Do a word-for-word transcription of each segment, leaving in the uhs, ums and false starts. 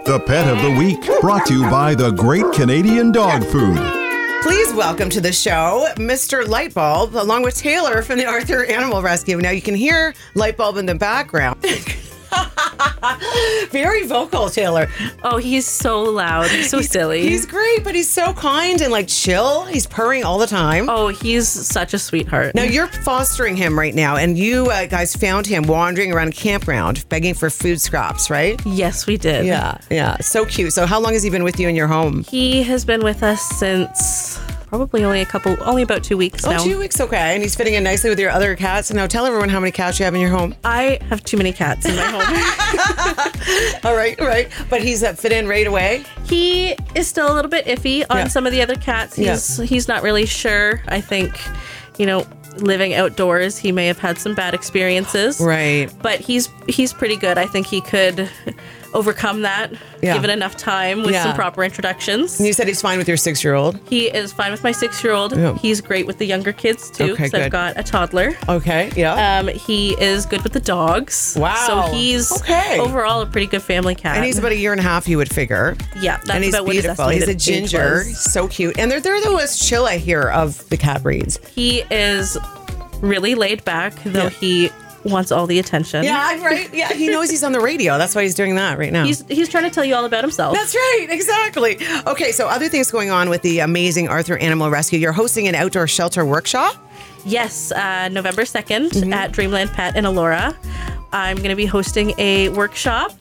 The Pet of the Week, brought to you by the Great Canadian Dog Food. Please welcome to the show, Mister Lightbulb, along with Taylor from the Arthur Animal Rescue. Now you can hear Lightbulb in the background. Very vocal, Taylor. Oh, he's so loud. He's so he's, silly. He's great, but he's so kind and like chill. He's purring all the time. Oh, he's such a sweetheart. Now you're fostering him right now, and you uh, guys found him wandering around a campground begging for food scraps, right? Yes, we did. Yeah, yeah. So cute. So how long has he been with you in your home? He has been with us since probably only a couple, only about two weeks oh, now. Oh, two weeks, okay. And he's fitting in nicely with your other cats. And now tell everyone how many cats you have in your home. I have too many cats in my home. all right, all right. But he's uh, fit in right away? He is still a little bit iffy on yeah. some of the other cats. He's yeah. he's not really sure. I think, you know, living outdoors, he may have had some bad experiences. Right. But he's he's pretty good. I think he could overcome that, yeah. given enough time with yeah. some proper introductions. And you said he's fine with your six-year-old? He is fine with my six-year-old. Yeah. He's great with the younger kids, too, okay, because I've got a toddler. Okay, yeah. Um, he is good with the dogs. Wow. So he's okay. overall a pretty good family cat. And he's about a year and a half, you would figure. Yeah, that's and he's about beautiful. what his He's a ginger. So cute. And they're, they're the most chill, I hear, of the cat breeds. He is really laid back, though yeah. he wants all the attention. Yeah, right. Yeah, he knows he's on the radio. That's why he's doing that right now. He's he's trying to tell you all about himself. That's right. Exactly. Okay, so other things going on with the amazing Arthur Animal Rescue. You're hosting an outdoor shelter workshop? Yes, uh, November second mm-hmm. at Dreamland Pet in Elora. I'm going to be hosting a workshop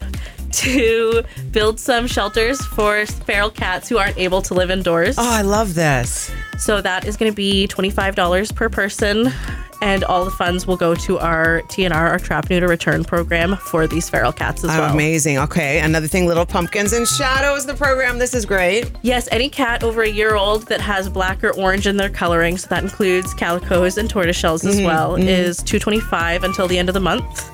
to build some shelters for feral cats who aren't able to live indoors. Oh, I love this. So that is going to be twenty-five dollars per person. And all the funds will go to our T N R, our Trap Neuter Return program for these feral cats as oh, well. Amazing. Okay. Another thing, Little Pumpkins and Shadows, the program. This is great. Yes, any cat over a year old that has black or orange in their coloring, so that includes calicos and tortoiseshells as mm-hmm, well, mm-hmm. is two hundred twenty-five dollars until the end of the month.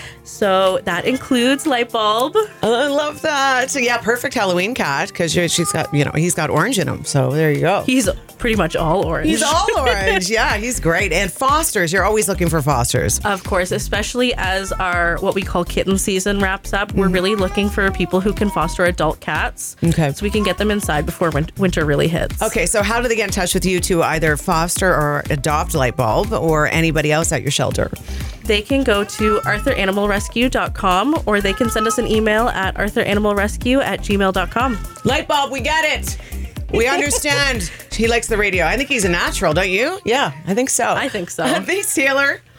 So that includes Lightbulb. I love that. So yeah, perfect Halloween cat because she's got, you know, he's got orange in him. So there you go. He's pretty much all orange. He's all orange. Yeah, he's great. And fosters. You're always looking for fosters. Of course, especially as our what we call kitten season wraps up. Mm-hmm. We're really looking for people who can foster adult cats. Okay. So we can get them inside before win- winter really hits. Okay, so how do they get in touch with you to either foster or adopt Lightbulb or anybody else at your shelter? They can go to arthur animal rescue dot com or they can send us an email at arthur animal rescue at gmail dot com. Lightbulb, we get it. We understand. He likes the radio. I think he's a natural, don't you? Yeah, I think so. I think so. Thanks, Taylor.